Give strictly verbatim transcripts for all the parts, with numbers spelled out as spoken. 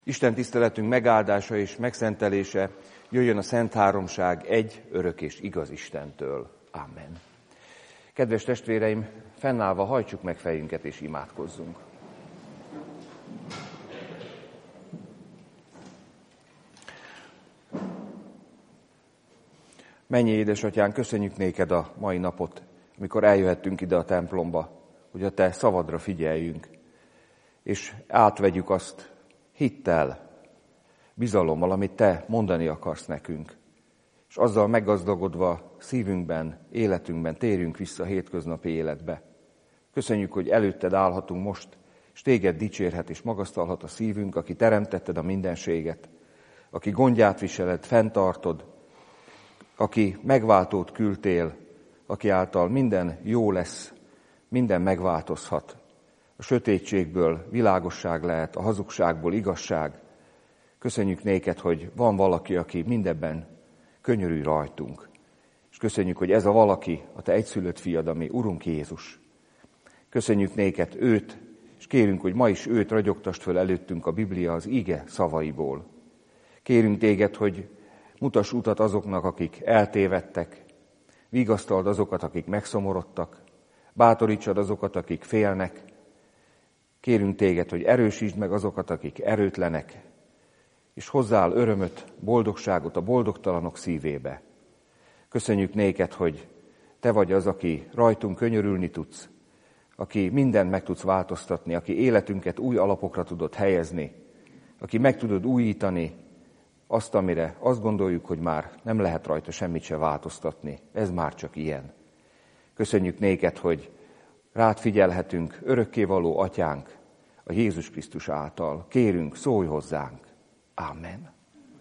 Isten tiszteletünk megáldása és megszentelése jöjjön a Szent Háromság egy örök és igaz Istentől. Amen. Kedves testvéreim, fennállva hajtsuk meg fejünket és imádkozzunk. Mennyei édesatyánk, köszönjük néked a mai napot, amikor eljöhettünk ide a templomba, hogy a te szavadra figyeljünk, és átvegyük azt hittel, bizalommal, amit te mondani akarsz nekünk. És azzal meggazdagodva szívünkben, életünkben térjünk vissza a hétköznapi életbe. Köszönjük, hogy előtted állhatunk most, és téged dicsérhet és magasztalhat a szívünk, aki teremtetted a mindenséget, aki gondját viseled, fenntartod, aki megváltót küldtél, aki által minden jó lesz, minden megváltozhat. A sötétségből világosság lehet, a hazugságból igazság. Köszönjük néked, hogy van valaki, aki mindebben könyörülj rajtunk. És köszönjük, hogy ez a valaki, a te egyszülött fiad, ami Urunk Jézus. Köszönjük néked őt, és kérünk, hogy ma is őt ragyogtasd föl előttünk a Biblia az ige szavaiból. Kérünk téged, hogy mutass utat azoknak, akik eltévedtek, vigasztald azokat, akik megszomorodtak, bátorítsad azokat, akik félnek. Kérünk téged, hogy erősítsd meg azokat, akik erőtlenek, és hozzál örömöt, boldogságot a boldogtalanok szívébe. Köszönjük néked, hogy te vagy az, aki rajtunk könyörülni tudsz, aki mindent meg tudsz változtatni, aki életünket új alapokra tudod helyezni, aki meg tudod újítani azt, amire azt gondoljuk, hogy már nem lehet rajta semmit se változtatni. Ez már csak ilyen. Köszönjük néked, hogy rád figyelhetünk, örökkévaló atyánk, a Jézus Krisztus által. Kérünk, szólj hozzánk. Amen.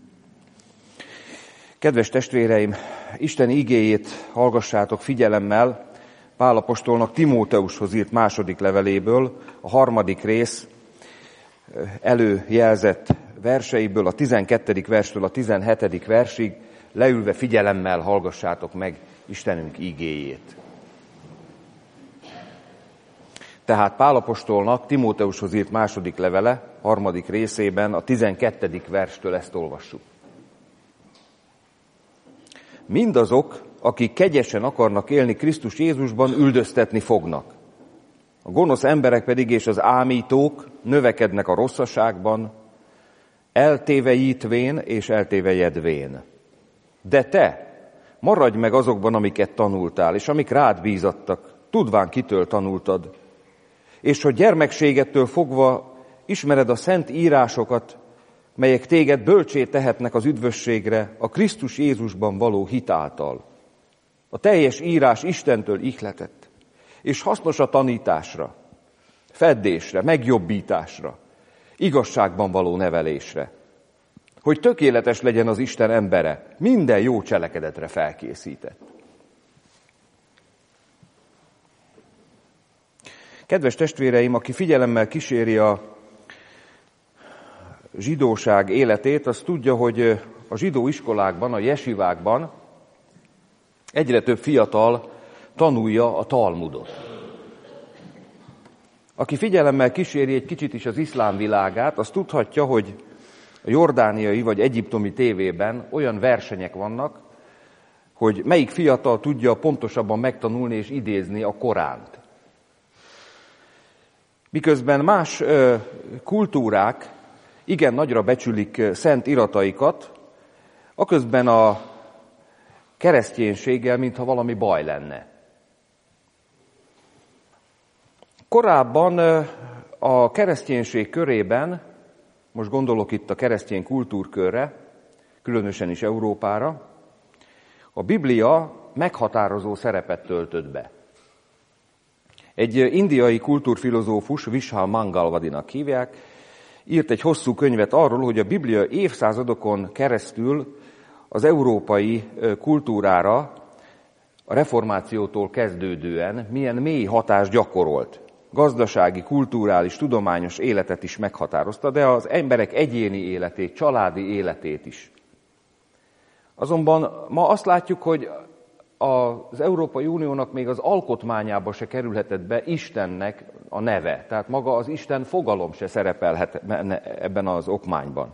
Kedves testvéreim, Isten igéjét hallgassátok figyelemmel Pál apostolnak Timóteushoz írt második leveléből, a harmadik rész előjelzett verseiből, a tizenkettedik verstől a tizenhetedik versig, leülve figyelemmel hallgassátok meg Istenünk igéjét. Tehát Pál apostolnak Timóteushoz írt második levele, harmadik részében, a tizenkettedik verstől ezt olvassuk. Mindazok, akik kegyesen akarnak élni Krisztus Jézusban, üldöztetni fognak. A gonosz emberek pedig és az ámítók növekednek a rosszaságban, eltévejítvén és eltévejedvén. De te maradj meg azokban, amiket tanultál, és amik rád bízattak, tudván kitől tanultad, és hogy gyermekségettől fogva ismered a szent írásokat, melyek téged bölcsé tehetnek az üdvösségre a Krisztus Jézusban való hit által. A teljes írás Istentől ihletett, és hasznos a tanításra, feddésre, megjobbításra, igazságban való nevelésre, hogy tökéletes legyen az Isten embere, minden jó cselekedetre felkészített. Kedves testvéreim, aki figyelemmel kíséri a zsidóság életét, az tudja, hogy a zsidó iskolákban, a jesivákban egyre több fiatal tanulja a Talmudot. Aki figyelemmel kíséri egy kicsit is az iszlám világát, az tudhatja, hogy a jordániai vagy egyiptomi tévében olyan versenyek vannak, hogy melyik fiatal tudja pontosabban megtanulni és idézni a Koránt. Miközben más ö, kultúrák igen nagyra becsülik szent irataikat, aközben a kereszténységgel, mintha valami baj lenne. Korábban ö, a kereszténység körében, most gondolok itt a keresztény kultúrkörre, különösen is Európára, a Biblia meghatározó szerepet töltött be. Egy indiai kultúrfilozófus, Vishal Mangalwadinak hívják, írt egy hosszú könyvet arról, hogy a Biblia évszázadokon keresztül az európai kultúrára a reformációtól kezdődően milyen mély hatást gyakorolt. Gazdasági, kulturális, tudományos életet is meghatározta, de az emberek egyéni életét, családi életét is. Azonban ma azt látjuk, hogy az Európai Uniónak még az alkotmányába se kerülhetett be Istennek a neve. Tehát maga az Isten fogalom se szerepelhet ebben az okmányban.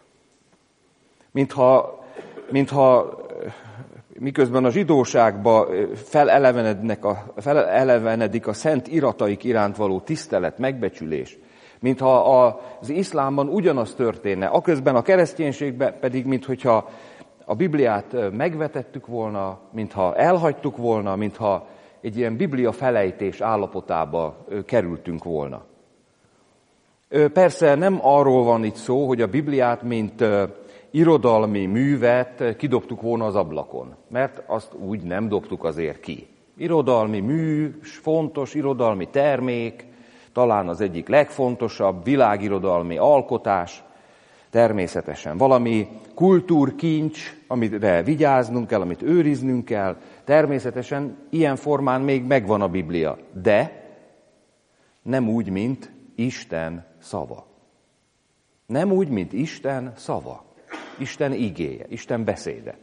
Mintha, mintha miközben a zsidóságba felelevenednek a, felelevenedik a szent irataik iránt való tisztelet, megbecsülés, mintha az iszlámban ugyanaz történne, aközben a kereszténységben pedig, minthogyha a Bibliát megvetettük volna, mintha elhagytuk volna, mintha egy ilyen Biblia felejtés állapotába kerültünk volna. Persze nem arról van itt szó, hogy a Bibliát, mint irodalmi művet kidobtuk volna az ablakon, mert azt úgy nem dobtuk azért ki. Irodalmi mű, fontos irodalmi termék, talán az egyik legfontosabb világirodalmi alkotás, természetesen valami kultúrkincs, amire vigyáznunk kell, amit őriznünk kell, természetesen ilyen formán még megvan a Biblia, de nem úgy, mint Isten szava. Nem úgy, mint Isten szava. Isten igéje, Isten beszéde.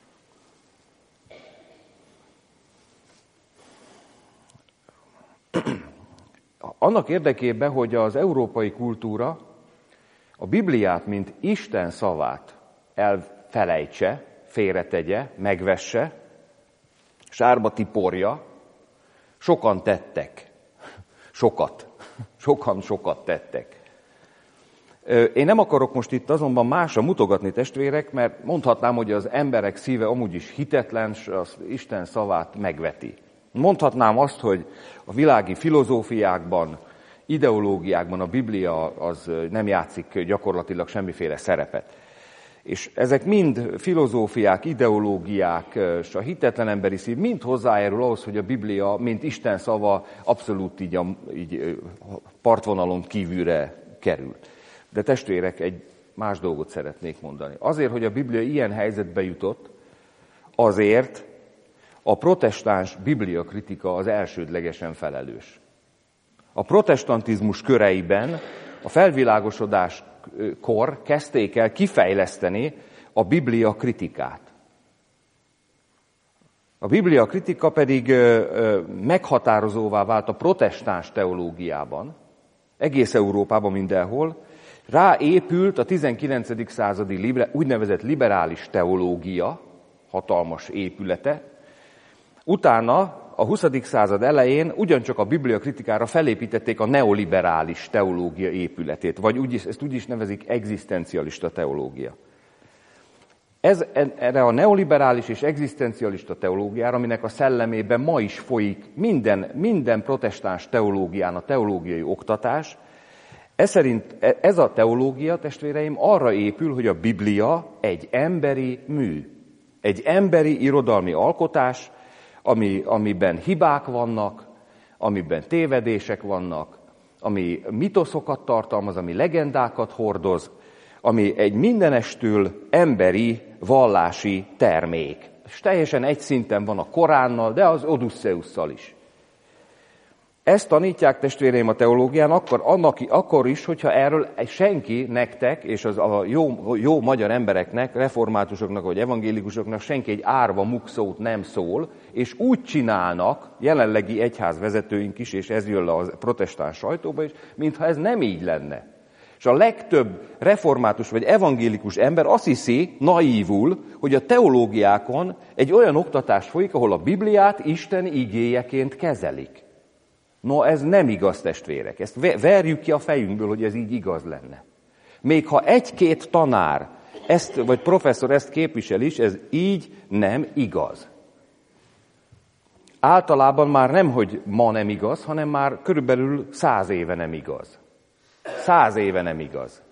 Annak érdekében, hogy az európai kultúra a Bibliát, mint Isten szavát elfelejtse, félretegye, megvesse, sárba tiporja, sokan tettek. Sokat. Sokan sokat tettek. Én nem akarok most itt azonban másra mutogatni, testvérek, mert mondhatnám, hogy az emberek szíve amúgy is hitetlen, s az Isten szavát megveti. Mondhatnám azt, hogy a világi filozófiákban, ideológiákban a Biblia az nem játszik gyakorlatilag semmiféle szerepet. És ezek mind filozófiák, ideológiák, és a hitetlen emberi szív mind hozzájárul ahhoz, hogy a Biblia, mint Isten szava, abszolút így, a, így partvonalon kívülre kerül. De testvérek, egy más dolgot szeretnék mondani. Azért, hogy a Biblia ilyen helyzetbe jutott, azért a protestáns bibliakritika az elsődlegesen felelős. A protestantizmus köreiben a felvilágosodáskor kezdték el kifejleszteni a Biblia kritikát. A Biblia kritika pedig meghatározóvá vált a protestáns teológiában, egész Európában mindenhol, ráépült a tizenkilencedik századi úgynevezett liberális teológia, hatalmas épülete. Utána a huszadik század elején ugyancsak a Biblia kritikára felépítették a neoliberális teológia épületét, vagy úgy is, ezt úgy is nevezik egzisztencialista teológia. Ez, erre a neoliberális és egzisztencialista teológiára, aminek a szellemében ma is folyik minden, minden protestáns teológián a teológiai oktatás, ez szerint ez a teológia, testvéreim, arra épül, hogy a Biblia egy emberi mű, egy emberi irodalmi alkotás, ami, amiben hibák vannak, amiben tévedések vannak, ami mitoszokat tartalmaz, ami legendákat hordoz, ami egy mindenestül emberi, vallási termék. És teljesen egy szinten van a Koránnal, de az Odusszeusszal is. Ezt tanítják, testvéreim, a teológián akkor, annak, akkor is, hogyha erről senki nektek, és az a jó, jó magyar embereknek, reformátusoknak vagy evangélikusoknak senki egy árva mukszót nem szól, és úgy csinálnak, jelenlegi egyházvezetőink is, és ez jön le a protestáns sajtóba is, mintha ez nem így lenne. És a legtöbb református vagy evangélikus ember azt hiszi, naívul, hogy a teológiákon egy olyan oktatás folyik, ahol a Bibliát Isten igéjeként kezelik. No, ez nem igaz, testvérek. Ezt verjük ki a fejünkből, hogy ez így igaz lenne. Még ha egy-két tanár, ezt, vagy professzor ezt képvisel is, ez így nem igaz. Általában már nem, hogy ma nem igaz, hanem már körülbelül száz éve nem igaz. Száz éve nem igaz.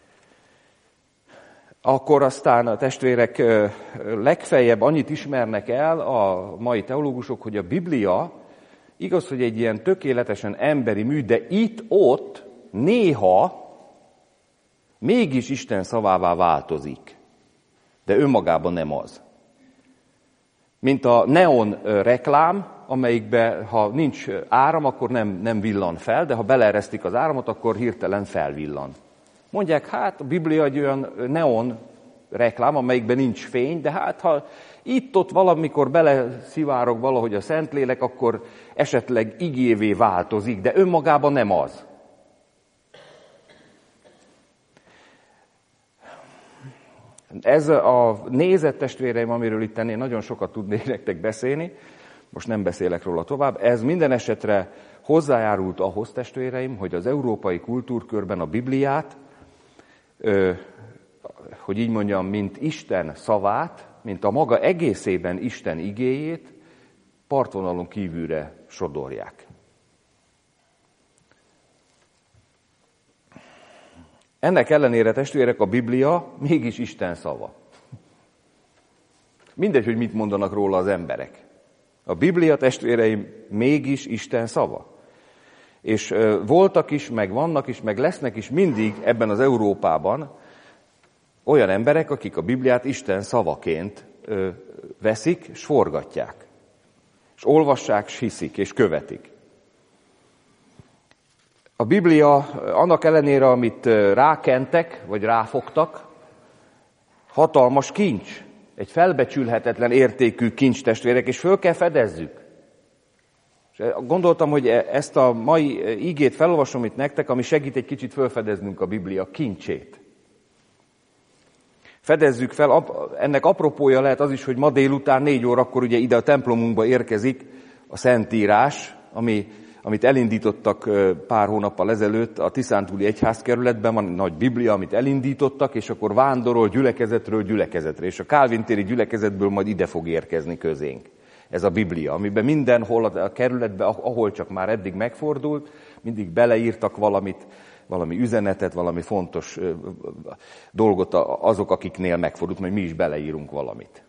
Akkor aztán a testvérek legfeljebb annyit ismernek el a mai teológusok, hogy a Biblia igaz, hogy egy ilyen tökéletesen emberi mű, de itt-ott néha mégis Isten szavává változik. De önmagában nem az. Mint a neon reklám, amelyikben ha nincs áram, akkor nem, nem villan fel, de ha beleeresztik az áramot, akkor hirtelen felvillan. Mondják, hát a Biblia egy olyan neon reklám, amelyikben nincs fény, de hát ha itt-ott valamikor beleszivárog valahogy a Szentlélek, akkor esetleg igévé változik, de önmagában nem az. Ez a nézet, testvéreim, amiről itt én nagyon sokat tudnék nektek beszélni, most nem beszélek róla tovább, ez minden esetre hozzájárult ahhoz, testvéreim, hogy az európai kultúrkörben a Bibliát, hogy így mondjam, mint Isten szavát, mint a maga egészében Isten igéjét partvonalon kívülre sodorják. Ennek ellenére, testvérek, a Biblia mégis Isten szava. Mindegy, hogy mit mondanak róla az emberek. A Biblia, testvéreim, mégis Isten szava. És voltak is, meg vannak is, meg lesznek is mindig ebben az Európában olyan emberek, akik a Bibliát Isten szavaként veszik, és forgatják. És olvassák, és hiszik, és követik. A Biblia annak ellenére, amit rákentek, vagy ráfogtak, hatalmas kincs, egy felbecsülhetetlen értékű kincs, testvérek, és föl kell fedezzük. És gondoltam, hogy ezt a mai igét felolvasom itt nektek, ami segít egy kicsit fölfedeznünk a Biblia kincsét. Fedezzük fel, ennek apropója lehet az is, hogy ma délután négy órakor ugye ide a templomunkba érkezik a Szentírás, ami, amit elindítottak pár hónappal ezelőtt a Tiszántúli Egyházkerületben, van egy nagy Biblia, amit elindítottak, és akkor vándorol gyülekezetről gyülekezetre, és a kálvintéri gyülekezetből majd ide fog érkezni közénk. Ez a Biblia, amiben mindenhol a kerületben, ahol csak már eddig megfordult, mindig beleírtak valamit, valami üzenetet, valami fontos dolgot azok, akiknél megfordult, majd mi is beleírunk valamit.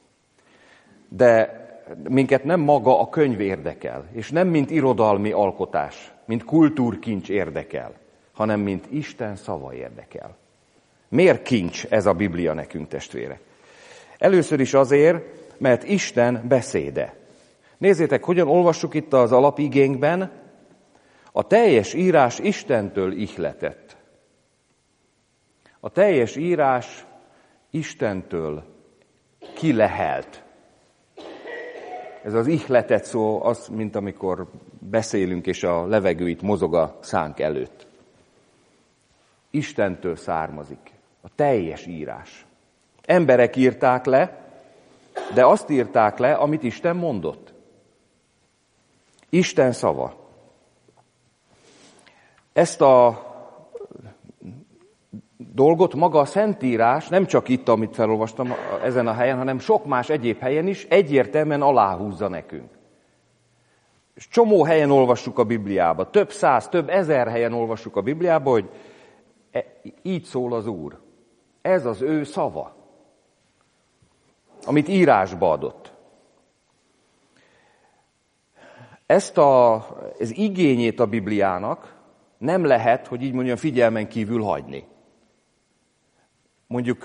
De minket nem maga a könyv érdekel, és nem mint irodalmi alkotás, mint kultúrkincs érdekel, hanem mint Isten szava érdekel. Miért kincs ez a Biblia nekünk, testvérek? Először is azért, mert Isten beszéde. Nézzétek, hogyan olvassuk itt az alapigénkben, a teljes írás Istentől ihletett. A teljes írás Istentől kilehelt. Ez az ihletett szó, az, mint amikor beszélünk, és a levegő itt mozog a szánk előtt. Istentől származik. A teljes írás. Emberek írták le, de azt írták le, amit Isten mondott. Isten szava. Ezt a dolgot maga a Szentírás, nem csak itt, amit felolvastam ezen a helyen, hanem sok más egyéb helyen is egyértelműen aláhúzza nekünk. És csomó helyen olvassuk a Bibliába, több száz, több ezer helyen olvassuk a Bibliába, hogy így szól az Úr. Ez az ő szava, amit írásba adott. Ezt a, az igényét a Bibliának nem lehet, hogy így mondjam, figyelmen kívül hagyni. Mondjuk,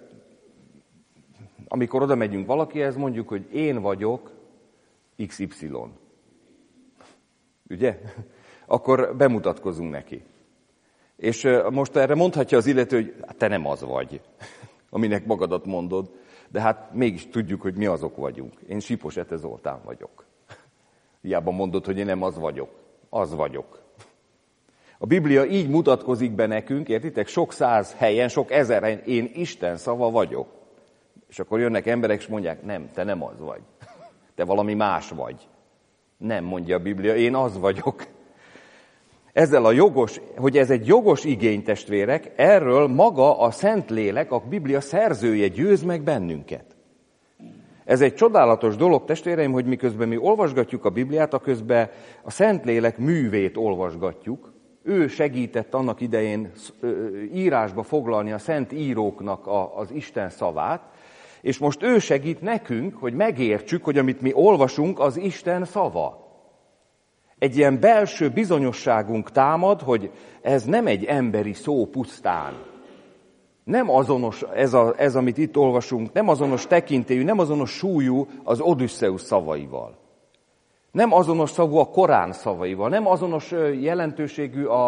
amikor oda megyünk valakihez, mondjuk, hogy én vagyok iksz ipszilon. Ugye? Akkor bemutatkozunk neki. És most erre mondhatja az illető, hogy te nem az vagy, aminek magadat mondod, de hát mégis tudjuk, hogy mi azok vagyunk. Én Sipos Ete Zoltán vagyok. Hiába mondod, hogy én nem az vagyok. Az vagyok. A Biblia így mutatkozik be nekünk, értitek? Sok száz helyen, sok ezer helyen, én Isten szava vagyok. És akkor jönnek emberek, és mondják, nem, te nem az vagy. Te valami más vagy. Nem, mondja a Biblia, én az vagyok. Ezzel a jogos, hogy ez egy jogos igény, testvérek, erről maga a Szentlélek, a Biblia szerzője győz meg bennünket. Ez egy csodálatos dolog, testvéreim, hogy miközben mi olvasgatjuk a Bibliát, a közben a Szentlélek művét olvasgatjuk. Ő segített annak idején írásba foglalni a szent íróknak az Isten szavát, és most ő segít nekünk, hogy megértsük, hogy amit mi olvasunk, az Isten szava. Egy ilyen belső bizonyosságunk támad, hogy ez nem egy emberi szó pusztán. Nem azonos ez, a, ez, amit itt olvasunk, nem azonos tekintélyű, nem azonos súlyú az Odüsszeusz szavaival. Nem azonos szavú a Korán szavaival, nem azonos jelentőségű a,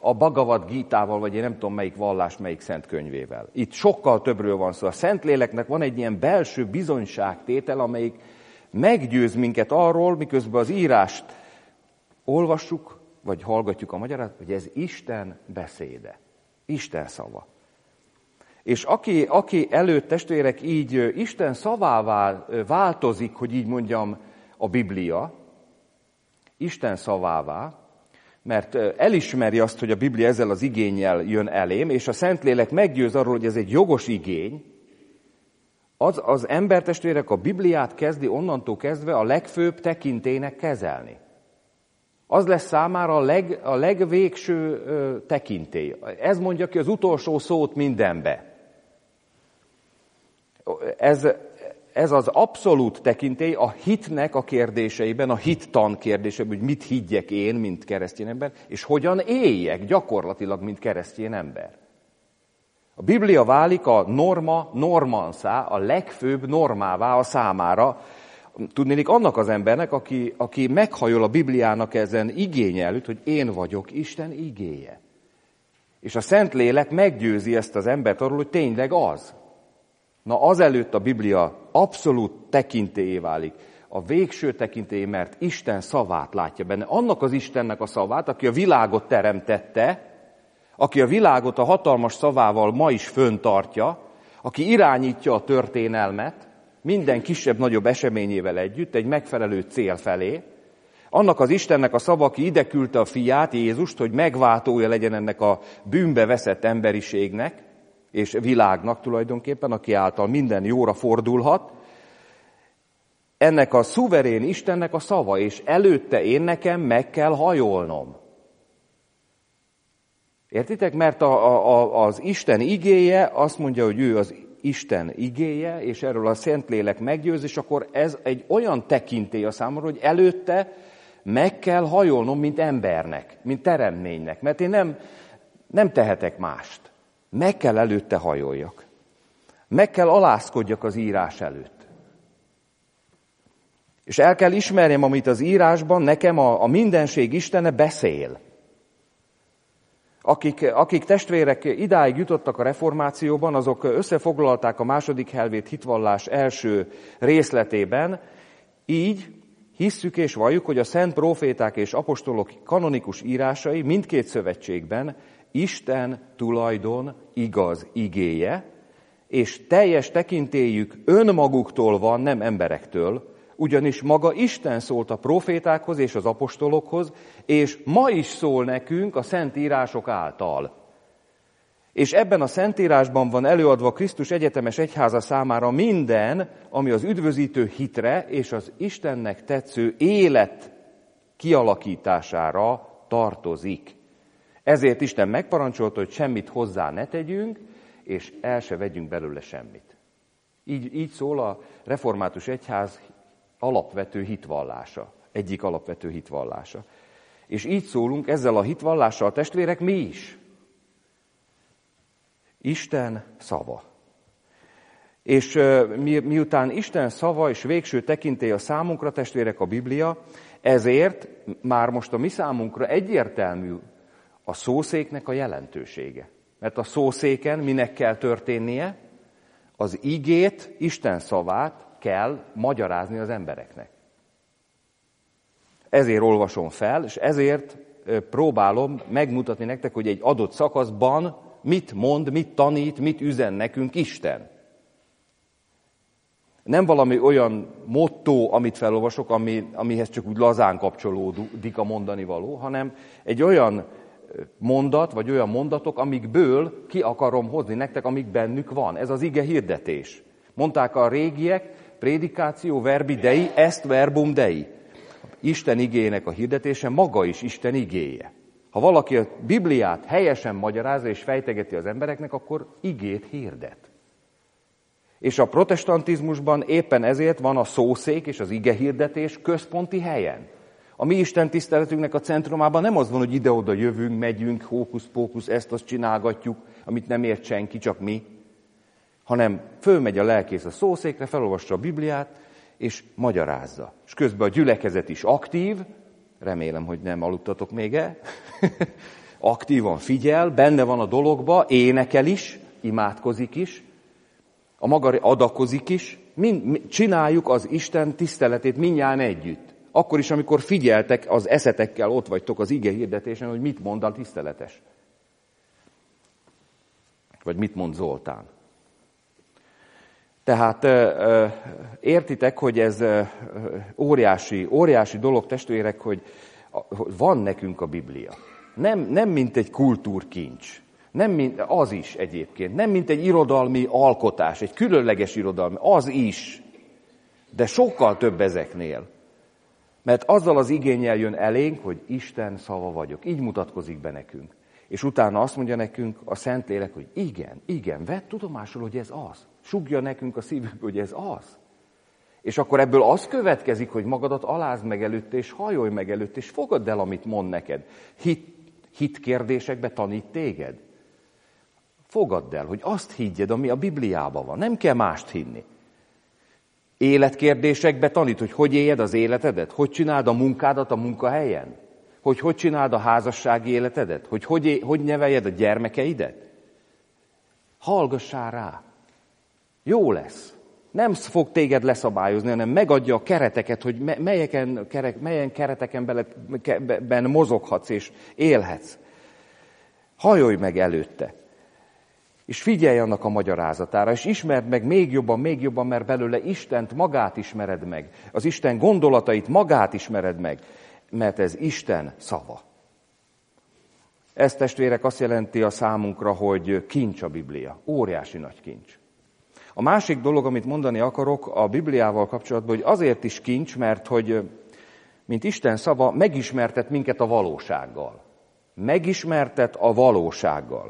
a Bhagavad Gítával, vagy én nem tudom melyik vallás, melyik szent könyvével. Itt sokkal többről van szó. A Szentléleknek van egy ilyen belső bizonyságtétel, amelyik meggyőz minket arról, miközben az írást olvassuk, vagy hallgatjuk a magyarázatot, hogy ez Isten beszéde, Isten szava. És aki, aki előtt, testvérek, így Isten szavává változik, hogy így mondjam, a Biblia, Isten szavává, mert elismeri azt, hogy a Biblia ezzel az igénnyel jön elém, és a Szentlélek meggyőz arról, hogy ez egy jogos igény, az, az embertestvérek a Bibliát kezdi onnantól kezdve a legfőbb tekintélynek kezelni. Az lesz számára a, leg, a legvégső ö, tekintély. Ez mondja ki az utolsó szót mindenbe. Ez, ez az abszolút tekintély a hitnek a kérdéseiben, a hittan kérdéseiben, hogy mit higgyek én, mint keresztény ember, és hogyan éljek gyakorlatilag, mint keresztény ember. A Biblia válik a norma normanszá, a legfőbb normává a számára. Tudnélik annak az embernek, aki, aki meghajol a Bibliának ezen igénye előtt, hogy én vagyok Isten igéje. És a Szentlélek meggyőzi ezt az embert arról, hogy tényleg az. Na azelőtt a Biblia abszolút tekintélyé válik. A végső tekintély, mert Isten szavát látja benne. Annak az Istennek a szavát, aki a világot teremtette, aki a világot a hatalmas szavával ma is föntartja, aki irányítja a történelmet, minden kisebb-nagyobb eseményével együtt, egy megfelelő cél felé. Annak az Istennek a szava, aki ide küldte a fiát, Jézust, hogy megváltója legyen ennek a bűnbe veszett emberiségnek, és világnak tulajdonképpen, aki által minden jóra fordulhat. Ennek a szuverén Istennek a szava, és előtte én nekem meg kell hajolnom. Értitek? Mert a, a, az Isten igéje azt mondja, hogy ő az Isten igéje, és erről a Szentlélek meggyőz, és akkor ez egy olyan tekintély a számomra, hogy előtte meg kell hajolnom, mint embernek, mint teremtménynek, mert én nem, nem tehetek mást. Meg kell előtte hajoljak. Meg kell alázkodjak az írás előtt. És el kell ismerjem, amit az írásban nekem a, a mindenség Istene beszél. Akik, akik testvérek idáig jutottak a reformációban, azok összefoglalták a második helvét hitvallás első részletében, így hisszük és valljuk, hogy a szent próféták és apostolok kanonikus írásai mindkét szövetségben Isten tulajdon igaz igéje, és teljes tekintélyük önmaguktól van, nem emberektől, ugyanis maga Isten szólt a prófétákhoz és az apostolokhoz, és ma is szól nekünk a szentírások által. És ebben a szentírásban van előadva Krisztus egyetemes egyháza számára minden, ami az üdvözítő hitre és az Istennek tetsző élet kialakítására tartozik. Ezért Isten megparancsolta, hogy semmit hozzá ne tegyünk, és el se vegyünk belőle semmit. Így, így szól a református egyház alapvető hitvallása, egyik alapvető hitvallása. És így szólunk ezzel a hitvallással, testvérek, mi is. Isten szava. És mi, miután Isten szava és végső tekintély a számunkra, testvérek, a Biblia, ezért már most a mi számunkra egyértelmű a szószéknek a jelentősége. Mert a szószéken minek kell történnie? Az igét, Isten szavát kell magyarázni az embereknek. Ezért olvasom fel, és ezért próbálom megmutatni nektek, hogy egy adott szakaszban mit mond, mit tanít, mit üzen nekünk Isten. Nem valami olyan motto, amit felolvasok, ami, amihez csak úgy lazán kapcsolódik a mondani való, hanem egy olyan mondat, vagy olyan mondatok, amikből ki akarom hozni nektek, amik bennük van. Ez az ige hirdetés. Mondták a régiek, prédikáció verbi dei, est verbum dei. Isten igének a hirdetése maga is Isten igéje. Ha valaki a Bibliát helyesen magyarázza és fejtegeti az embereknek, akkor igét hirdet. És a protestantizmusban éppen ezért van a szószék és az ige hirdetés központi helyen. A mi Isten tiszteletünknek a centrumában nem az van, hogy ide-oda jövünk, megyünk, hókusz-pókusz, ezt-azt csinálgatjuk, amit nem ért senki, csak mi, hanem fölmegy a lelkész a szószékre, felolvassa a Bibliát, és magyarázza. És közben a gyülekezet is aktív, remélem, hogy nem aludtatok még el, aktívan figyel, benne van a dologba, énekel is, imádkozik is, a maga adakozik is, mind, csináljuk az Isten tiszteletét mindnyájan együtt. Akkor is, amikor figyeltek, az eszetekkel ott vagytok az ige hirdetésen, hogy mit mond a tiszteletes. Vagy mit mond Zoltán. Tehát értitek, hogy ez óriási, óriási dolog, testvérek, hogy van nekünk a Biblia. Nem, nem mint egy kultúrkincs. Nem mint, az is egyébként. Nem mint egy irodalmi alkotás, egy különleges irodalmi. Az is. De sokkal több ezeknél. Mert azzal az igénnyel jön elénk, hogy Isten szava vagyok. Így mutatkozik be nekünk. És utána azt mondja nekünk a Szentlélek, hogy igen, igen, vedd tudomásul, hogy ez az. Sugja nekünk a szívünkbe, hogy ez az. És akkor ebből az következik, hogy magadat alázd meg előtte, és hajolj meg előtte, és fogadd el, amit mond neked. Hit, hit kérdésekbe tanít téged. Fogadd el, hogy azt higgyed, ami a Bibliában van. Nem kell mást hinni. Életkérdésekbe tanít, hogy hogy éljed az életedet, hogy csináld a munkádat a munkahelyen, hogy hogy csináld a házassági életedet, hogy hogy, hogy neveljed a gyermekeidet. Hallgassál rá. Jó lesz. Nem fog téged leszabályozni, hanem megadja a kereteket, hogy melyeken, kerek, melyen kereteken bele, ben mozoghatsz és élhetsz. Hajolj meg előtte. És figyelj annak a magyarázatára, és ismerd meg még jobban, még jobban, mert belőle Istent magát ismered meg. Az Isten gondolatait magát ismered meg, mert ez Isten szava. Ez, testvérek, azt jelenti a számunkra, hogy kincs a Biblia. Óriási nagy kincs. A másik dolog, amit mondani akarok a Bibliával kapcsolatban, hogy azért is kincs, mert hogy, mint Isten szava, megismertet minket a valósággal. Megismertet a valósággal.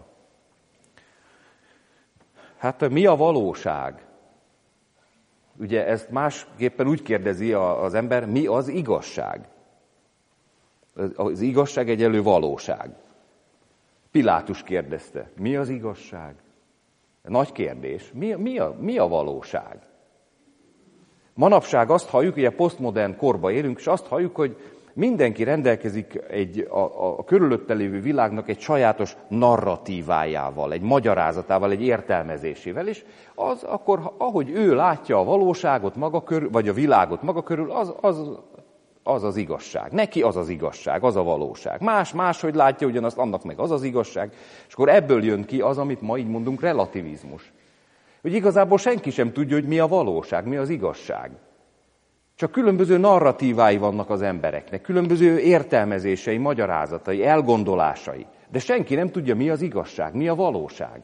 Hát mi a valóság? Ugye ezt másképpen úgy kérdezi az ember, mi az igazság? Az igazság egyelő valóság. Pilátus kérdezte, mi az igazság? Nagy kérdés. Mi, mi, a, mi a valóság? Manapság azt halljuk, hogy a posztmodern korba élünk, és azt halljuk, hogy mindenki rendelkezik egy, a, a körülötte lévő világnak egy sajátos narratívájával, egy magyarázatával, egy értelmezésével, és az akkor, ahogy ő látja a valóságot maga körül, vagy a világot maga körül, az az, az az igazság. Neki az az igazság, az a valóság. Más, máshogy látja ugyanazt, annak meg az az igazság, és akkor ebből jön ki az, amit ma így mondunk, relativizmus. Hogy igazából senki sem tudja, hogy mi a valóság, mi az igazság. Csak különböző narratívái vannak az embereknek, különböző értelmezései, magyarázatai, elgondolásai. De senki nem tudja, mi az igazság, mi a valóság.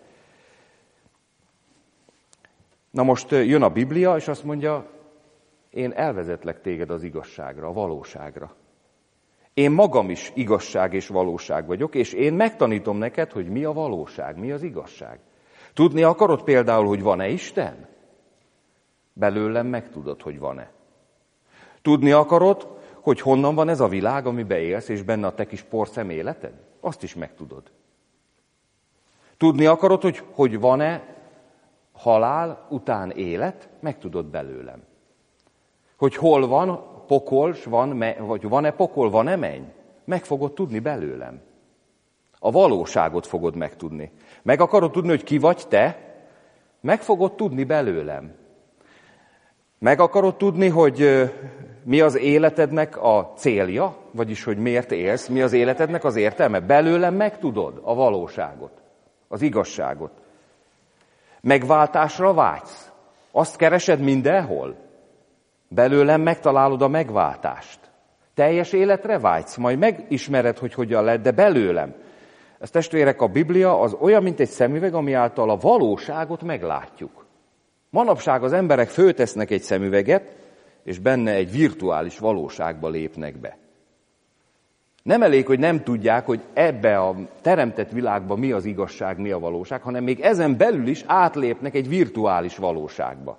Na most jön a Biblia, és azt mondja, én elvezetlek téged az igazságra, a valóságra. Én magam is igazság és valóság vagyok, és én megtanítom neked, hogy mi a valóság, mi az igazság. Tudni akarod például, hogy van-e Isten? Belőlem megtudod, hogy van-e. Tudni akarod, hogy honnan van ez a világ, amiben élsz, és benne a te kis porszem életed? Azt is megtudod. Tudni akarod, hogy, hogy van-e halál után élet? Megtudod belőlem. Hogy hol van pokol, van, vagy van-e pokol, van-e menny? Meg fogod tudni belőlem. A valóságot fogod megtudni. Meg akarod tudni, hogy ki vagy te? Meg fogod tudni belőlem. Meg akarod tudni, hogy mi az életednek a célja, vagyis hogy miért élsz, mi az életednek az értelme? Belőlem megtudod a valóságot, az igazságot. Megváltásra vágysz. Azt keresed mindenhol. Belőlem megtalálod a megváltást. Teljes életre vágysz, majd megismered, hogy hogyan lehet, de belőlem. Ez, testvérek, a Biblia az olyan, mint egy szemüveg, ami által a valóságot meglátjuk. Manapság az emberek föltesznek egy szemüveget, és benne egy virtuális valóságba lépnek be. Nem elég, hogy nem tudják, hogy ebbe a teremtett világban mi az igazság, mi a valóság, hanem még ezen belül is átlépnek egy virtuális valóságba.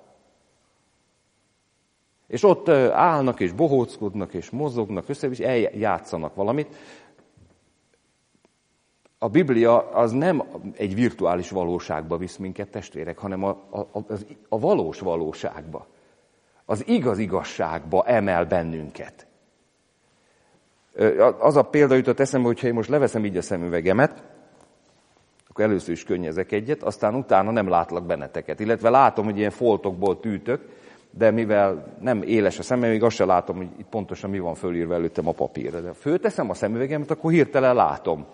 És ott állnak, és bohóckodnak, és mozognak össze, és eljátszanak valamit. A Biblia az nem egy virtuális valóságba visz minket, testvérek, hanem a, a, a, a valós valóságba. Az igaz igazságba emel bennünket. Az a példa jutott eszembe, hogyha én most leveszem így a szemüvegemet, akkor először is könnyezek egyet, aztán utána nem látlak benneteket. Illetve látom, hogy ilyen foltokból tűtök, de mivel nem éles a szemem, még azt sem látom, hogy itt pontosan mi van fölírva előttem a papírra. De ha fölteszem a szemüvegemet, akkor hirtelen látom.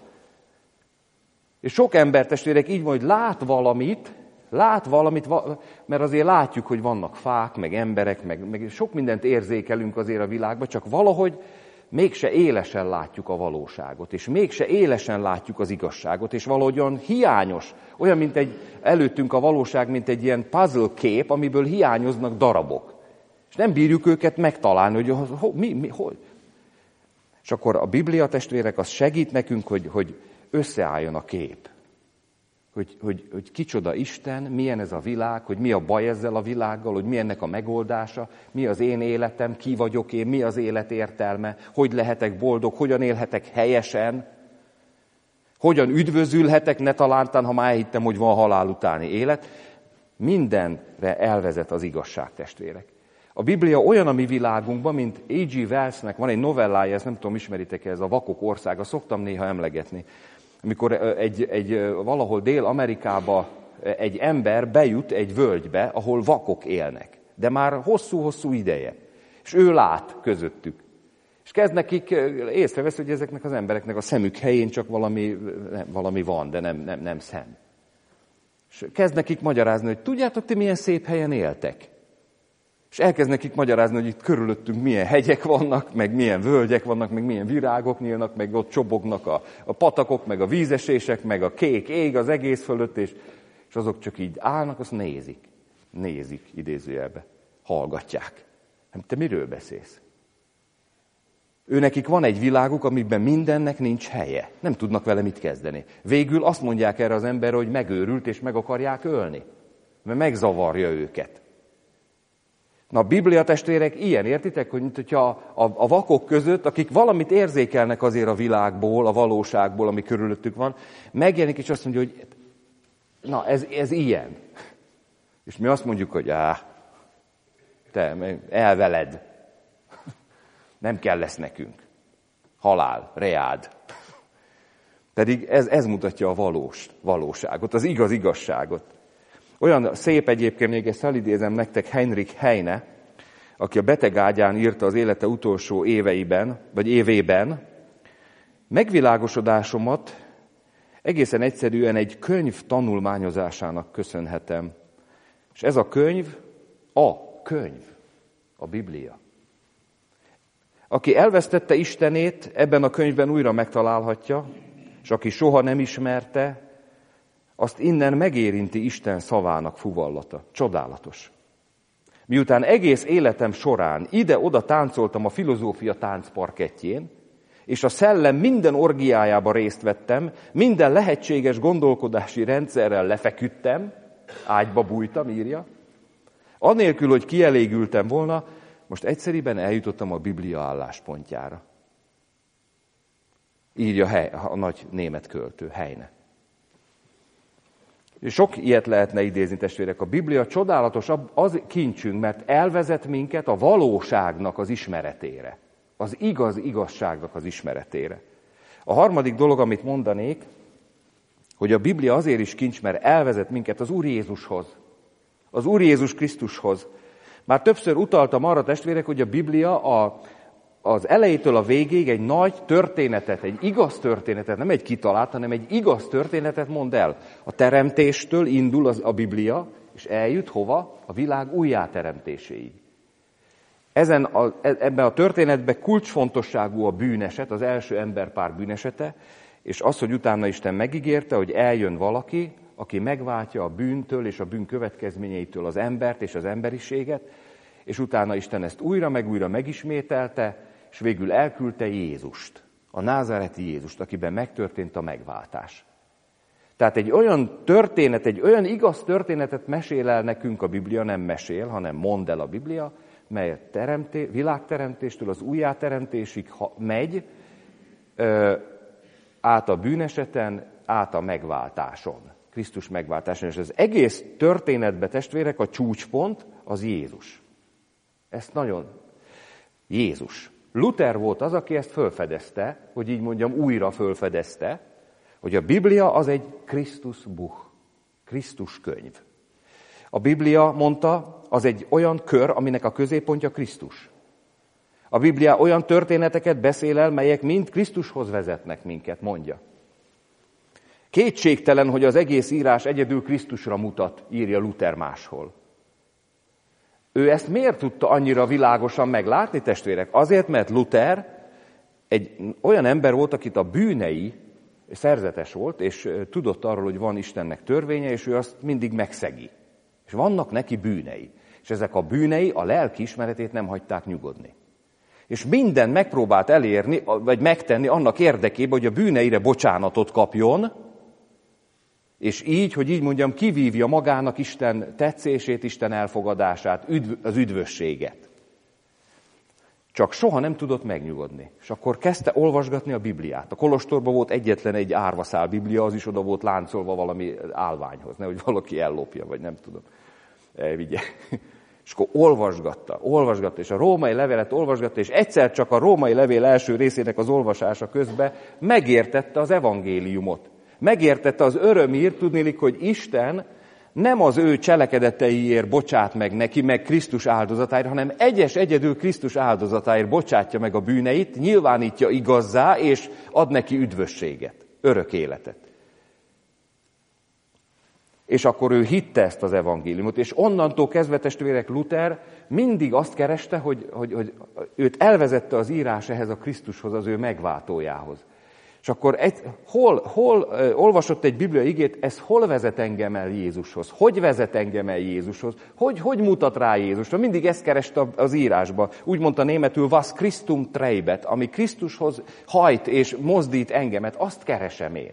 És sok ember, testvérek, így van, hogy lát valamit, lát valamit, mert azért látjuk, hogy vannak fák, meg emberek, meg, meg sok mindent érzékelünk azért a világban, csak valahogy mégse élesen látjuk a valóságot, és mégse élesen látjuk az igazságot, és valahogy olyan hiányos, olyan, mint egy előttünk a valóság, mint egy ilyen puzzle kép, amiből hiányoznak darabok. És nem bírjuk őket megtalálni, hogy ho, mi, mi, hogy. És akkor a Biblia, testvérek, az segít nekünk, hogy, hogy összeálljon a kép. Hogy, hogy, hogy kicsoda Isten, milyen ez a világ, hogy mi a baj ezzel a világgal, hogy mi ennek a megoldása, mi az én életem, ki vagyok én, mi az élet értelme, hogy lehetek boldog, hogyan élhetek helyesen, hogyan üdvözülhetek, ne talántán, ha már elhittem, hogy van halál utáni élet. Mindenre elvezet az igazság, testvérek. A Biblia olyan a mi világunkban, mint á gé Wellsnek van egy novellája, ezt nem tudom, ismeritek-e, ez a Vakok országa, szoktam néha emlegetni. Amikor egy, egy, valahol Dél-Amerikába egy ember bejut egy völgybe, ahol vakok élnek, de már hosszú-hosszú ideje. És ő lát közöttük. És kezd nekik észreveszi, hogy ezeknek az embereknek a szemük helyén csak valami, valami van, de nem, nem, nem szem. És kezd nekik magyarázni, hogy tudjátok, ti milyen szép helyen éltek? És elkezd nekik magyarázni, hogy itt körülöttünk milyen hegyek vannak, meg milyen völgyek vannak, meg milyen virágok nyílnak, meg ott csobognak a, a patakok, meg a vízesések, meg a kék ég az egész fölött, és, és azok csak így állnak, azt nézik. Nézik, idézőjelbe. Hallgatják. Hát te miről beszélsz? Őnekik van egy világuk, amiben mindennek nincs helye. Nem tudnak vele mit kezdeni. Végül azt mondják erre az emberre, hogy megőrült, és meg akarják ölni. Mert megzavarja őket. Na, a Biblia, testvérek, ilyen, értitek, hogy mint hogyha a, a, a vakok között, akik valamit érzékelnek azért a világból, a valóságból, ami körülöttük van, megjelenik, és azt mondja, hogy na, ez, ez ilyen. És mi azt mondjuk, hogy á, te elveled. Nem kell lesz nekünk. Halál, reád. Pedig ez, ez mutatja a valós, valóságot, az igaz igazságot. Olyan szép egyébként, még ezt elidézem nektek, Heinrich Heine, aki a betegágyán írta az élete utolsó éveiben, vagy évében, megvilágosodásomat egészen egyszerűen egy könyv tanulmányozásának köszönhetem. És ez a könyv, a könyv, a Biblia. Aki elvesztette Istenét, ebben a könyvben újra megtalálhatja, és aki soha nem ismerte, azt innen megérinti Isten szavának fuvallata. Csodálatos. Miután egész életem során ide-oda táncoltam a filozófia táncparkettjén, és a szellem minden orgiájába részt vettem, minden lehetséges gondolkodási rendszerrel lefeküdtem, ágyba bújtam, írja, anélkül, hogy kielégültem volna, most egyszerűen eljutottam a Biblia álláspontjára. Írja a nagy német költő, Heine. Sok ilyet lehetne idézni, testvérek. A Biblia csodálatos az kincsünk, mert elvezet minket a valóságnak az ismeretére. Az igaz igazságnak az ismeretére. A harmadik dolog, amit mondanék, hogy a Biblia azért is kincs, mert elvezet minket az Úr Jézushoz. Az Úr Jézus Krisztushoz. Már többször utaltam arra, testvérek, hogy a Biblia a, az elejétől a végéig egy nagy történetet, egy igaz történetet, nem egy kitalált, hanem egy igaz történetet mond el. A teremtéstől indul az, a Biblia, és eljut hova? A világ újjáteremtéséig. Ezen a, ebben a történetben kulcsfontosságú a bűneset, az első emberpár bűnesete, és az, hogy utána Isten megígérte, hogy eljön valaki, aki megváltja a bűntől és a bűn következményeitől az embert és az emberiséget, és utána Isten ezt újra meg újra megismételte, és végül elküldte Jézust, a názáreti Jézust, akiben megtörtént a megváltás. Tehát egy olyan történet, egy olyan igaz történetet mesél el nekünk a Biblia, nem mesél, hanem mond el a Biblia, mely teremté, világteremtéstől az újjáteremtésig megy, ö, át a bűneseten, át a megváltáson, Krisztus megváltáson. És az egész történetbe, testvérek, a csúcspont az Jézus. Ezt nagyon... Jézus. Luther volt az, aki ezt fölfedezte, hogy így mondjam, újra fölfedezte, hogy a Biblia az egy Krisztus Buch, Krisztus könyv. A Biblia, mondta, az egy olyan kör, aminek a középpontja Krisztus. A Biblia olyan történeteket beszél el, melyek mind Krisztushoz vezetnek minket, mondja. Kétségtelen, hogy az egész írás egyedül Krisztusra mutat, írja Luther máshol. Ő ezt miért tudta annyira világosan meglátni, testvérek? Azért, mert Luther egy olyan ember volt, akit a bűnei, szerzetes volt, és tudott arról, hogy van Istennek törvénye, és ő azt mindig megszegi. És vannak neki bűnei. És ezek a bűnei a lelki ismeretét nem hagyták nyugodni. És mindent megpróbált elérni, vagy megtenni annak érdekében, hogy a bűneire bocsánatot kapjon, és így, hogy így mondjam, kivívja magának Isten tetszését, Isten elfogadását, üdv, az üdvösséget. Csak soha nem tudott megnyugodni. És akkor kezdte olvasgatni a Bibliát. A kolostorban volt egyetlen egy árvaszál Biblia, az is oda volt láncolva valami állványhoz, nehogy valaki ellopja, vagy nem tudom, elvigye. És akkor olvasgatta, olvasgatta, és a római levelet olvasgatta, és egyszer csak a római levél első részének az olvasása közben megértette az evangéliumot. Megértette az örömírt, tudnélik, hogy Isten nem az ő cselekedeteiért bocsát meg neki, meg Krisztus áldozatáért, hanem egyes egyedül Krisztus áldozatáért bocsátja meg a bűneit, nyilvánítja igazzá, és ad neki üdvösséget, örök életet. És akkor ő hitte ezt az evangéliumot, és onnantól kezdve, testvérek, Luther mindig azt kereste, hogy, hogy, hogy őt elvezette az írás ehhez a Krisztushoz, az ő megváltójához. És akkor egy, hol, hol olvasott egy Biblia igét, ez hol vezet engem el Jézushoz? Hogy vezet engem el Jézushoz? Hogy, hogy mutat rá Jézusra? Mindig ezt kereste az írásba. Úgy mondta németül, was Christum treibet, ami Krisztushoz hajt és mozdít engemet, azt keresem én.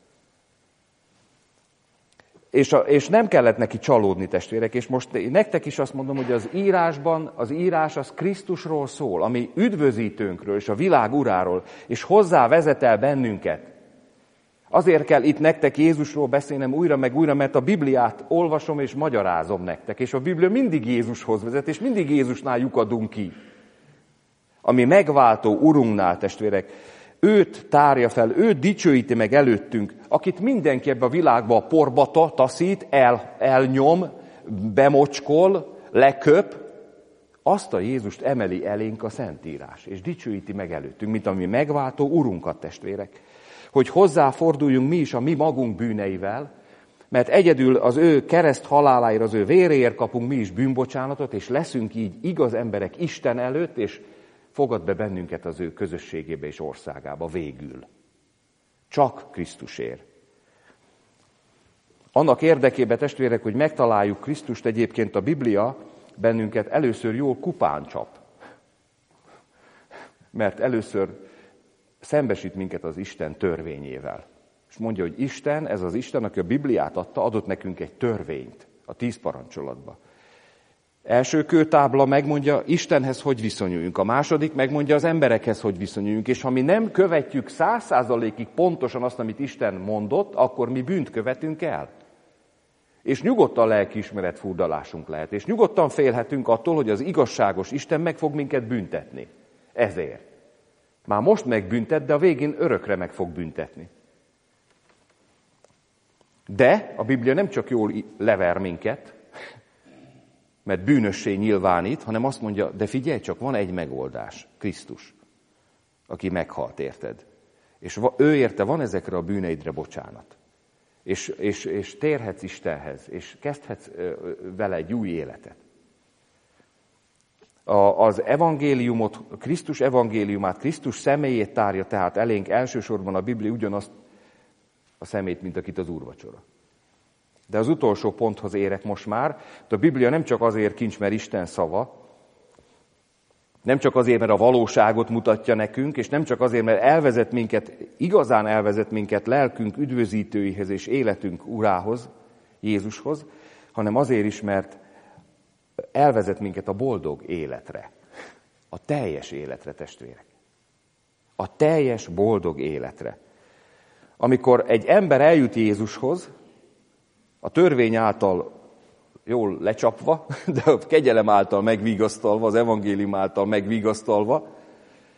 És, a, és nem kellett neki csalódni, testvérek, és most nektek is azt mondom, hogy az írásban, az írás az Krisztusról szól, ami üdvözítőnkről és a világ uráról, és hozzá vezet el bennünket. Azért kell itt nektek Jézusról beszélnem újra meg újra, mert a Bibliát olvasom és magyarázom nektek, és a Biblia mindig Jézushoz vezet, és mindig Jézusnál lyukadunk ki. Ami megváltó Urunknál, testvérek, őt tárja fel, őt dicsőíti meg előttünk, akit mindenki ebbe a világba a porba taszít, el, elnyom, bemocskol, leköp, azt a Jézust emeli elénk a Szentírás, és dicsőíti meg előttünk, mint ami megváltó Urunkat, testvérek. Hogy hozzáforduljunk mi is a mi magunk bűneivel, mert egyedül az ő kereszt haláláért, az ő véréért kapunk mi is bűnbocsánatot, és leszünk így igaz emberek Isten előtt, és fogad be bennünket az ő közösségébe és országába végül. Csak Krisztusért. Annak érdekében, testvérek, hogy megtaláljuk Krisztust, egyébként a Biblia bennünket először jól kupán csap. Mert először szembesít minket az Isten törvényével. És mondja, hogy Isten, ez az Isten, aki a Bibliát adta, adott nekünk egy törvényt a tíz parancsolatba. Első kőtábla megmondja, Istenhez hogy viszonyuljunk. A második megmondja, az emberekhez hogy viszonyuljunk. És ha mi nem követjük száz százalékig pontosan azt, amit Isten mondott, akkor mi bűnt követünk el. És nyugodtan lelkiismeret furdalásunk lehet. És nyugodtan félhetünk attól, hogy az igazságos Isten meg fog minket büntetni. Ezért. Már most megbüntet, de a végén örökre meg fog büntetni. De a Biblia nem csak jól lever minket, mert bűnössé nyilvánít, hanem azt mondja, de figyelj csak, van egy megoldás, Krisztus, aki meghalt, érted? És ő érte, van ezekre a bűneidre bocsánat. És, és, és térhetsz Istenhez, és kezdhetsz vele egy új életet. A, az evangéliumot, Krisztus evangéliumát, Krisztus személyét tárja tehát elénk elsősorban a Biblia ugyanazt a szemét, mint akit az úrvacsora. De az utolsó ponthoz érek most már. A Biblia nem csak azért kincs, mert Isten szava, nem csak azért, mert a valóságot mutatja nekünk, és nem csak azért, mert elvezet minket, igazán elvezet minket lelkünk üdvözítőihez és életünk urához, Jézushoz, hanem azért is, mert elvezet minket a boldog életre. A teljes életre, testvérek. A teljes boldog életre. Amikor egy ember eljut Jézushoz, a törvény által jól lecsapva, de a kegyelem által megvigasztalva, az evangélium által megvigasztalva,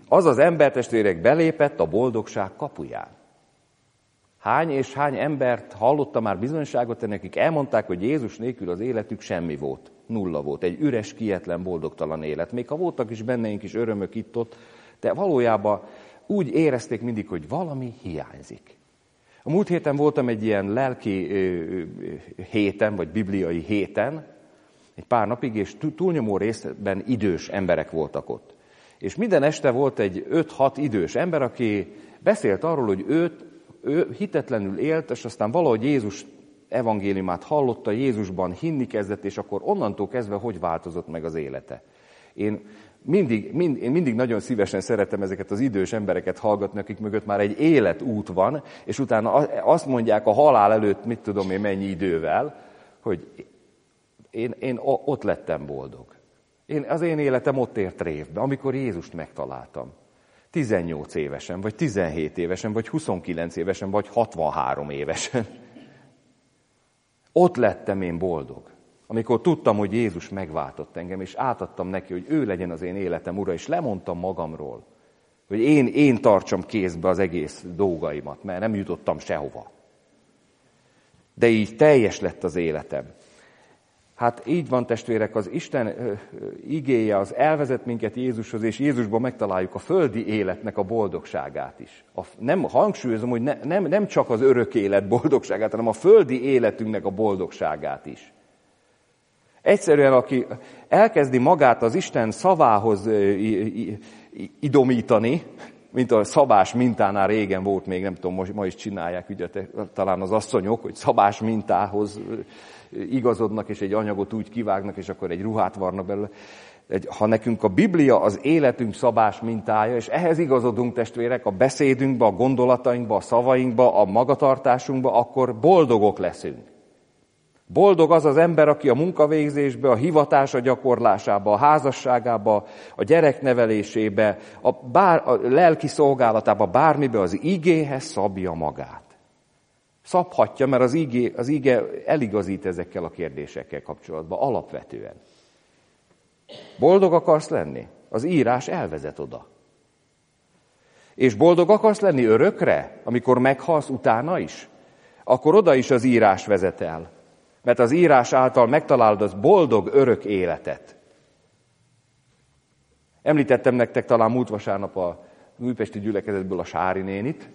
Az az ember, testvérek, belépett a boldogság kapuján. Hány és hány embert hallotta már bizonyságot, de nekik elmondták, hogy Jézus nélkül az életük semmi volt. Nulla volt. Egy üres, kietlen, boldogtalan élet. Még ha voltak is benneink is örömök itt-ott, de valójában úgy érezték mindig, hogy valami hiányzik. A múlt héten voltam egy ilyen lelki héten, vagy bibliai héten, egy pár napig, és túlnyomó részben idős emberek voltak ott. És minden este volt egy öt-hat idős ember, aki beszélt arról, hogy őt, ő hitetlenül élt, és aztán valahogy Jézus evangéliumát hallotta, Jézusban hinni kezdett, és akkor onnantól kezdve hogy változott meg az élete. Én mindig, mind, én mindig nagyon szívesen szeretem ezeket az idős embereket hallgatni, akik mögött már egy életút van, és utána azt mondják a halál előtt, mit tudom én mennyi idővel, hogy én, én ott lettem boldog. Én, az én életem ott ért révbe, amikor Jézust megtaláltam. tizennyolc évesen, vagy tizenhét évesen, vagy huszonkilenc évesen, vagy hatvanhárom évesen. Ott lettem én boldog, amikor tudtam, hogy Jézus megváltott engem, és átadtam neki, hogy ő legyen az én életem ura, és lemondtam magamról, hogy én, én tartsam kézbe az egész dolgaimat, mert nem jutottam sehova. De így teljes lett az életem. Hát így van, testvérek, az Isten igéje az elvezet minket Jézushoz, és Jézusban megtaláljuk a földi életnek a boldogságát is. A, nem hangsúlyozom, hogy ne, nem, nem csak az örök élet boldogságát, hanem a földi életünknek a boldogságát is. Egyszerűen, aki elkezdi magát az Isten szavához idomítani, mint a szabás mintánál régen volt, még nem tudom, ma is csinálják, ugye, talán az asszonyok, hogy szabás mintához igazodnak, és egy anyagot úgy kivágnak, és akkor egy ruhát varnak belőle. Ha nekünk a Biblia az életünk szabás mintája, és ehhez igazodunk, testvérek, a beszédünkbe, a gondolatainkba, a szavainkba, a magatartásunkba, akkor boldogok leszünk. Boldog az az ember, aki a munkavégzésbe, a hivatása gyakorlásába, a házasságába, a gyereknevelésébe, a, bár, a lelki szolgálatába, bármibe az igéhez szabja magát. Szabhatja, mert az ige, az ige eligazít ezekkel a kérdésekkel kapcsolatban, alapvetően. Boldog akarsz lenni? Az írás elvezet oda. És boldog akarsz lenni örökre, amikor meghalsz utána is? Akkor oda is az írás vezet el. Mert az írás által megtalálod az boldog örök életet. Említettem nektek talán múlt vasárnap a újpesti gyülekezetből a Sári nénit,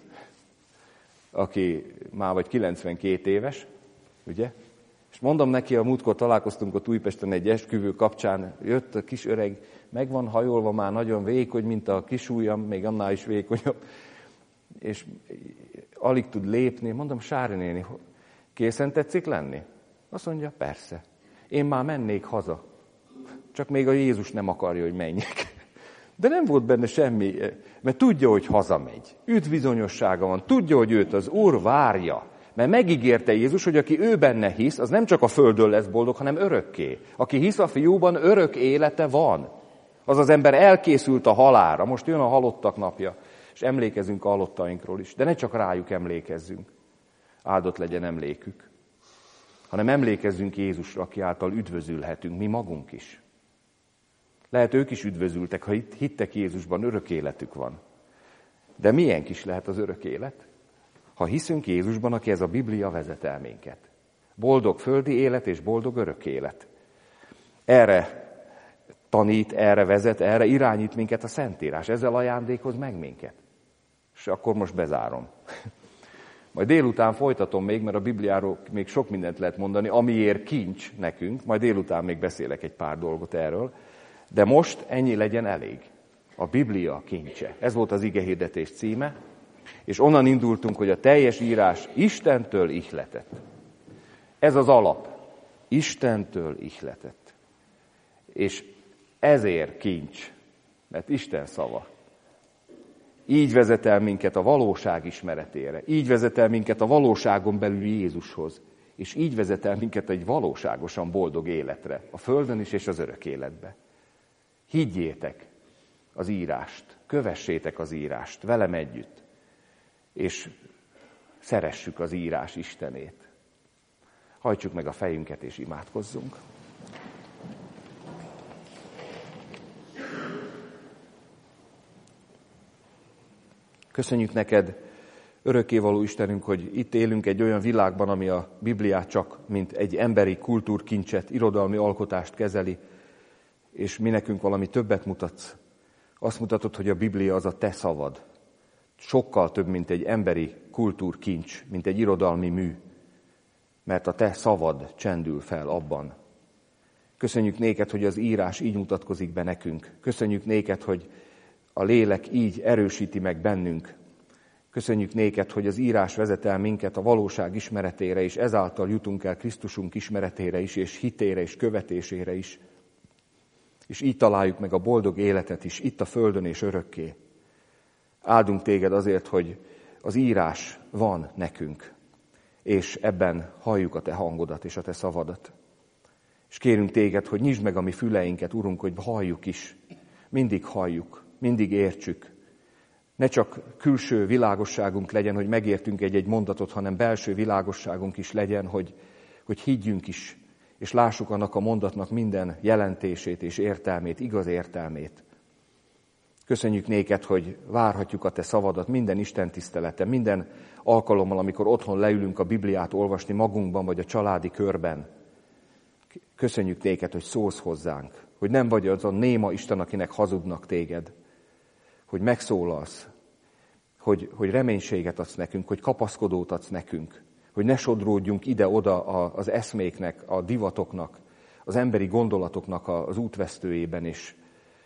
aki már vagy kilencvenkét éves, ugye? És mondom neki, a múltkor találkoztunk ott Újpesten egy esküvő kapcsán, jött a kis öreg, meg van hajolva, már nagyon vékony, mint a kisujjam, még annál is vékonyabb, és alig tud lépni. Mondom, Sári néni, készen tetszik lenni? Azt mondja, persze. Én már mennék haza. Csak még a Jézus nem akarja, hogy menjek. De nem volt benne semmi, mert tudja, hogy hazamegy. Üdvbizonyossága van, tudja, hogy őt az Úr várja. Mert megígérte Jézus, hogy aki ő benne hisz, az nem csak a földön lesz boldog, hanem örökké. Aki hisz a fiúban, örök élete van. Az az ember elkészült a halálra. Most jön a halottak napja, és emlékezünk a halottainkról is. De ne csak rájuk emlékezzünk. Áldott legyen emlékük. Hanem emlékezzünk Jézusra, aki által üdvözülhetünk, mi magunk is. Lehet, ők is üdvözültek, ha hittek Jézusban, örök életük van. De milyen kis lehet az örök élet? Ha hiszünk Jézusban, aki ez a Biblia vezet el minket. Boldog földi élet és boldog örök élet. Erre tanít, erre vezet, erre irányít minket a Szentírás. Ezzel ajándékoz meg minket. És akkor most bezárom. Majd délután folytatom még, mert a Bibliáról még sok mindent lehet mondani, amiért kincs nekünk. Majd délután még beszélek egy pár dolgot erről. De most ennyi legyen elég. A Biblia kincse. Ez volt az igehirdetés címe. És onnan indultunk, hogy a teljes írás Istentől ihletett. Ez az alap. Istentől ihletett. És ezért kincs. Mert Isten szava. Így vezet el minket a valóság ismeretére. Így vezet el minket a valóságon belül Jézushoz. És így vezet el minket egy valóságosan boldog életre. A földön is és az örök életbe. Higgyétek az írást. Kövessétek az írást velem együtt. És szeressük az írás Istenét. Hajtsuk meg a fejünket és imádkozzunk. Köszönjük neked, örökkévaló Istenünk, hogy itt élünk egy olyan világban, ami a Bibliát csak mint egy emberi kultúrkincset, irodalmi alkotást kezeli, és mi nekünk valami többet mutatsz. Azt mutatod, hogy a Biblia az a te szavad. Sokkal több, mint egy emberi kultúrkincs, mint egy irodalmi mű, mert a te szavad csendül fel abban. Köszönjük néked, hogy az írás így mutatkozik be nekünk. Köszönjük néked, hogy a lélek így erősíti meg bennünk. Köszönjük néked, hogy az írás vezet el minket a valóság ismeretére, és ezáltal jutunk el Krisztusunk ismeretére is, és hitére és követésére is. És így találjuk meg a boldog életet is, itt a földön és örökké. Áldunk téged azért, hogy az írás van nekünk, és ebben halljuk a te hangodat és a te szavadat. És kérünk téged, hogy nyisd meg a mi füleinket, Urunk, hogy halljuk is. Mindig halljuk, mindig értsük. Ne csak külső világosságunk legyen, hogy megértünk egy-egy mondatot, hanem belső világosságunk is legyen, hogy, hogy higgyünk is, és lássuk annak a mondatnak minden jelentését és értelmét, igaz értelmét. Köszönjük néked, hogy várhatjuk a te szavadat minden Isten tiszteleten, minden alkalommal, amikor otthon leülünk a Bibliát olvasni magunkban, vagy a családi körben. Köszönjük néked, hogy szólsz hozzánk, hogy nem vagy az a néma Isten, akinek hazudnak téged, hogy megszólalsz, hogy, hogy reménységet adsz nekünk, hogy kapaszkodót adsz nekünk, hogy ne sodródjunk ide-oda az eszméknek, a divatoknak, az emberi gondolatoknak az útvesztőjében, és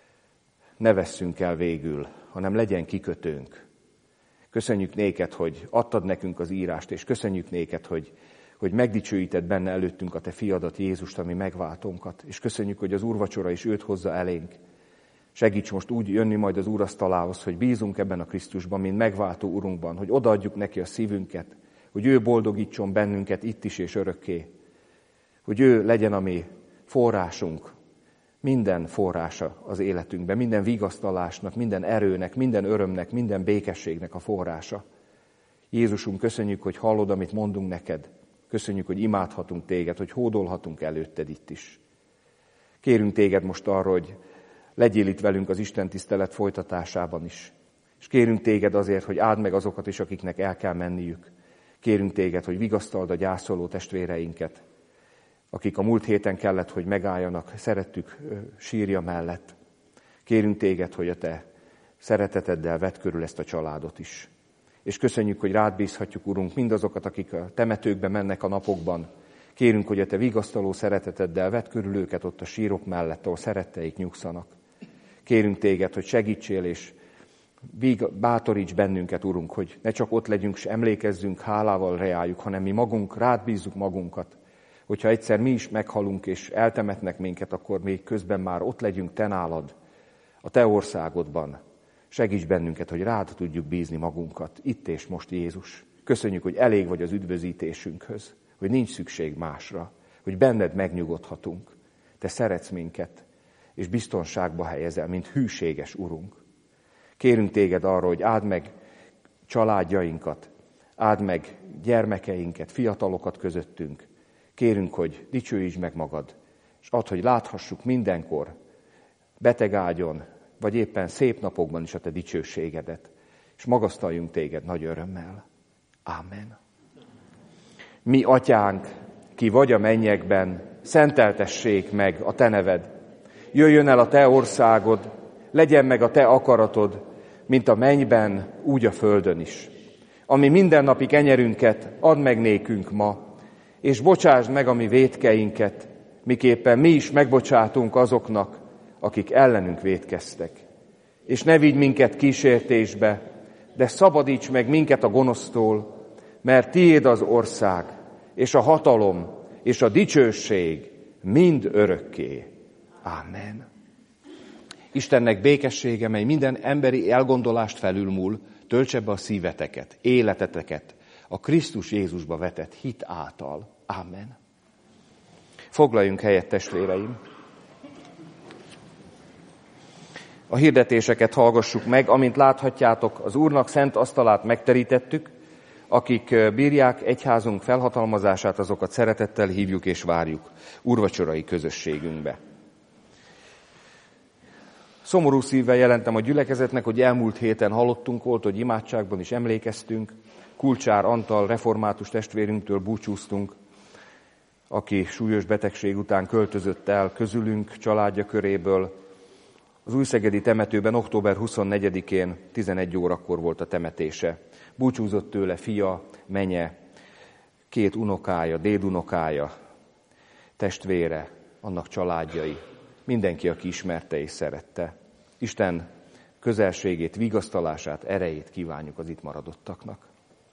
ne vesszünk el végül, hanem legyen kikötőnk. Köszönjük néked, hogy adtad nekünk az írást, és köszönjük néked, hogy, hogy megdicsőíted benne előttünk a te fiadat, Jézust, ami megváltónkat, és köszönjük, hogy az úrvacsora is őt hozza elénk. Segíts most úgy jönni majd az úrasztalához, hogy bízunk ebben a Krisztusban, mint megváltó Urunkban, hogy odaadjuk neki a szívünket, hogy ő boldogítson bennünket itt is és örökké, hogy ő legyen a mi forrásunk, minden forrása az életünkben, minden vigasztalásnak, minden erőnek, minden örömnek, minden békességnek a forrása. Jézusunk, köszönjük, hogy hallod, amit mondunk neked. Köszönjük, hogy imádhatunk téged, hogy hódolhatunk előtted itt is. Kérünk téged most arra, hogy legyél itt velünk az Isten tisztelet folytatásában is. És kérünk téged azért, hogy áld meg azokat is, akiknek el kell menniük. Kérünk téged, hogy vigasztald a gyászoló testvéreinket, akik a múlt héten kellett, hogy megálljanak szerettük sírja mellett. Kérünk téged, hogy a te szereteteddel vedd körül ezt a családot is. És köszönjük, hogy rád bízhatjuk, Urunk, mindazokat, akik a temetőkbe mennek a napokban. Kérünk, hogy a te vigasztaló szereteteddel vedd körül őket ott a sírok mellett, ahol szeretteik nyugszanak. Kérünk téged, hogy segítsél és bátoríts bennünket, Urunk, hogy ne csak ott legyünk, s emlékezzünk, hálával reáljuk, hanem mi magunk, rád bízzuk magunkat. Hogyha egyszer mi is meghalunk és eltemetnek minket, akkor még közben már ott legyünk te nálad, a te országodban. Segíts bennünket, hogy rád tudjuk bízni magunkat, itt és most, Jézus. Köszönjük, hogy elég vagy az üdvözítésünkhöz, hogy nincs szükség másra, hogy benned megnyugodhatunk. Te szeretsz minket, és biztonságba helyezel, mint hűséges Urunk. Kérünk téged arra, hogy áld meg családjainkat, áld meg gyermekeinket, fiatalokat közöttünk. Kérünk, hogy dicsőítsd meg magad, és add, hogy láthassuk mindenkor, betegágyon, vagy éppen szép napokban is a te dicsőségedet, és magasztaljunk téged nagy örömmel. Ámen. Mi atyánk, ki vagy a mennyekben, szenteltessék meg a te neved. Jöjjön el a te országod, legyen meg a te akaratod, mint a mennyben, úgy a földön is. Ami mindennapi kenyerünket add meg nékünk ma, és bocsásd meg a mi vétkeinket, miképpen mi is megbocsátunk azoknak, akik ellenünk vétkeztek. És ne vigy minket kísértésbe, de szabadíts meg minket a gonosztól, mert tiéd az ország, és a hatalom, és a dicsőség mind örökké. Ámen. Istennek békessége, mely minden emberi elgondolást felülmúl, töltse be a szíveteket, életeteket a Krisztus Jézusba vetett hit által. Ámen. Foglaljunk helyet, testvéreim! A hirdetéseket hallgassuk meg, amint láthatjátok, az Úrnak szent asztalát megterítettük, akik bírják egyházunk felhatalmazását, azokat szeretettel hívjuk és várjuk úrvacsorai közösségünkbe. Szomorú szívvel jelentem a gyülekezetnek, hogy elmúlt héten halottunk volt, hogy imádságban is emlékeztünk. Kulcsár Antal református testvérünktől búcsúztunk, aki súlyos betegség után költözött el közülünk, családja köréből. Az újszegedi temetőben október huszonnegyedikén tizenegy órakor volt a temetése. Búcsúzott tőle fia, menye, két unokája, dédunokája, testvére, annak családjai, mindenki, aki ismerte és szerette. Isten közelségét, vigasztalását, erejét kívánjuk az itt maradottaknak.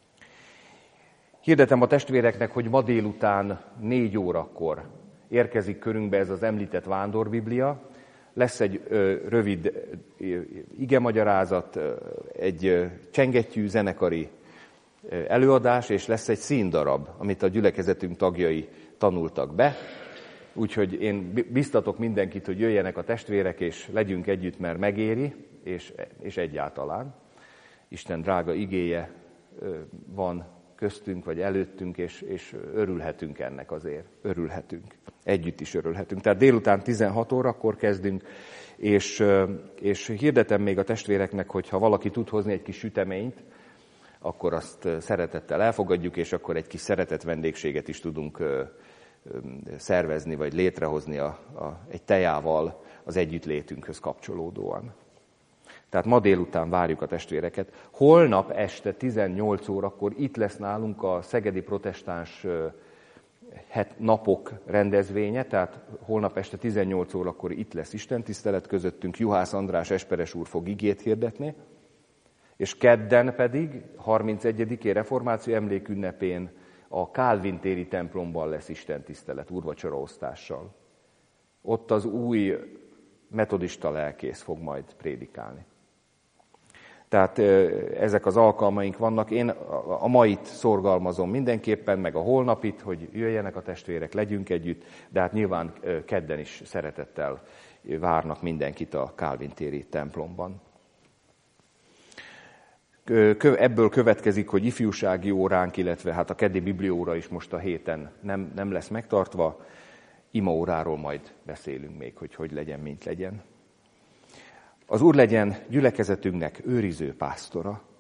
Hirdetem a testvéreknek, hogy ma délután négy órakor érkezik körünkbe ez az említett vándorbiblia. Lesz egy ö, rövid ö, igemagyarázat, ö, egy ö, csengettyű zenekari ö, előadás, és lesz egy színdarab, amit a gyülekezetünk tagjai tanultak be. Úgyhogy én biztatok mindenkit, hogy jöjjenek a testvérek, és legyünk együtt, mert megéri, és, és egyáltalán. Isten drága igéje ö, van köztünk, vagy előttünk, és, és örülhetünk ennek azért. Örülhetünk. Együtt is örülhetünk. Tehát délután tizenhat órakor kezdünk, és, és hirdetem még a testvéreknek, hogy ha valaki tud hozni egy kis süteményt, akkor azt szeretettel elfogadjuk, és akkor egy kis szeretett vendégséget is tudunk szervezni, vagy létrehozni a, a, egy tejával az együttlétünkhöz kapcsolódóan. Tehát ma délután várjuk a testvéreket. Holnap este tizennyolc órakor itt lesz nálunk a Szegedi Protestáns napok rendezvénye, tehát holnap este tizennyolc órakor itt lesz istentisztelet közöttünk, Juhász András Esperes úr fog igét hirdetni, és kedden pedig, harmincegyedikén reformáció emlékünnepén a Kálvin téri templomban lesz istentisztelet, úrvacsoraosztással. Ott az új metodista lelkész fog majd prédikálni. Tehát ezek az alkalmaink vannak. Én a mait szorgalmazom mindenképpen, meg a holnapit, hogy jöjjenek a testvérek, legyünk együtt, de hát nyilván kedden is szeretettel várnak mindenkit a Kálvin téri templomban. Ebből következik, hogy ifjúsági óránk, illetve hát a keddi biblióra is most a héten nem, nem lesz megtartva. Imaóráról majd beszélünk még, hogy hogy legyen, mint legyen. Az Úr legyen gyülekezetünknek őriző pásztora,